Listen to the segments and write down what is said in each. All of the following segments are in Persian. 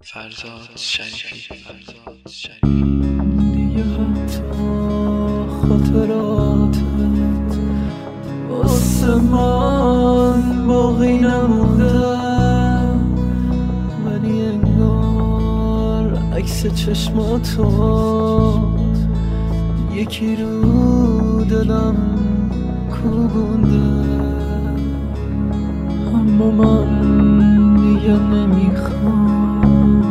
فرزاد شریفی. دیگه حتی خاطراتت واسه من باقی نمونده، ولی انگار عکس چشماتو یکی رو دلم کوبونده. اما من دیگه نمیخوام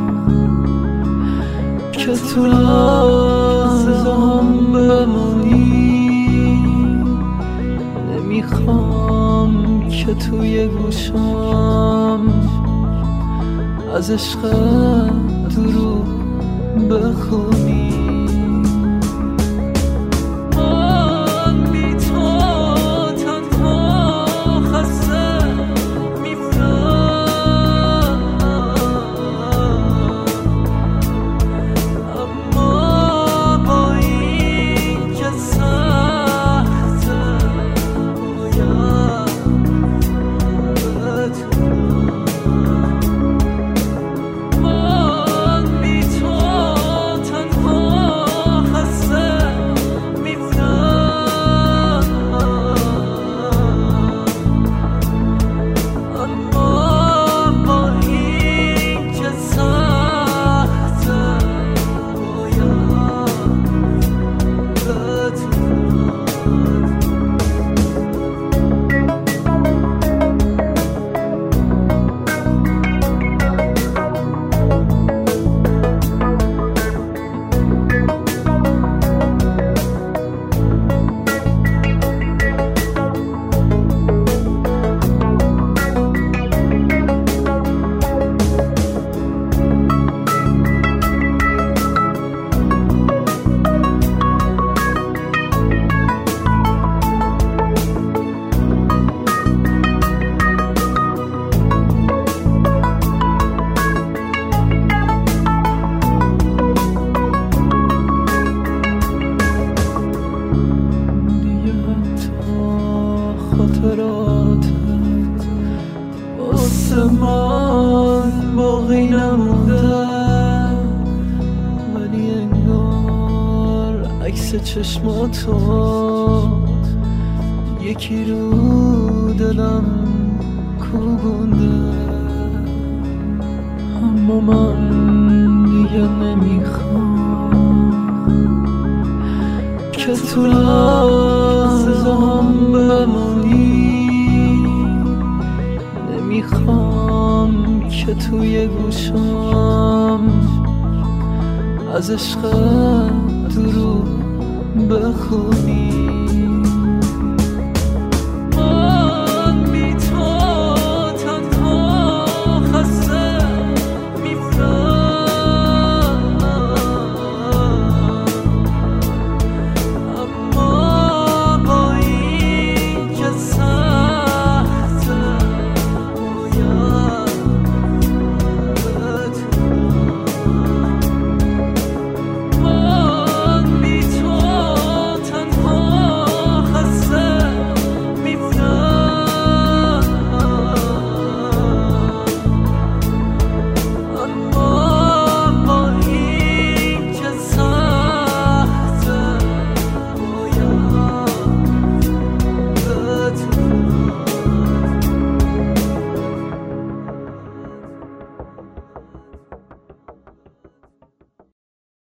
که تو لحظه هم بمونی، نمیخوام که توی گوشم از عشق دروغ بخونی. خاطراتت واسه من باقی نمونده، ولی انگار عکس چشماتو یکی رو دلم کوبونده. اما من دیگه نمیخوام که تو لحظه هم بمونی، نمیخوام که توی گوشم از عشق دروغ بخونی.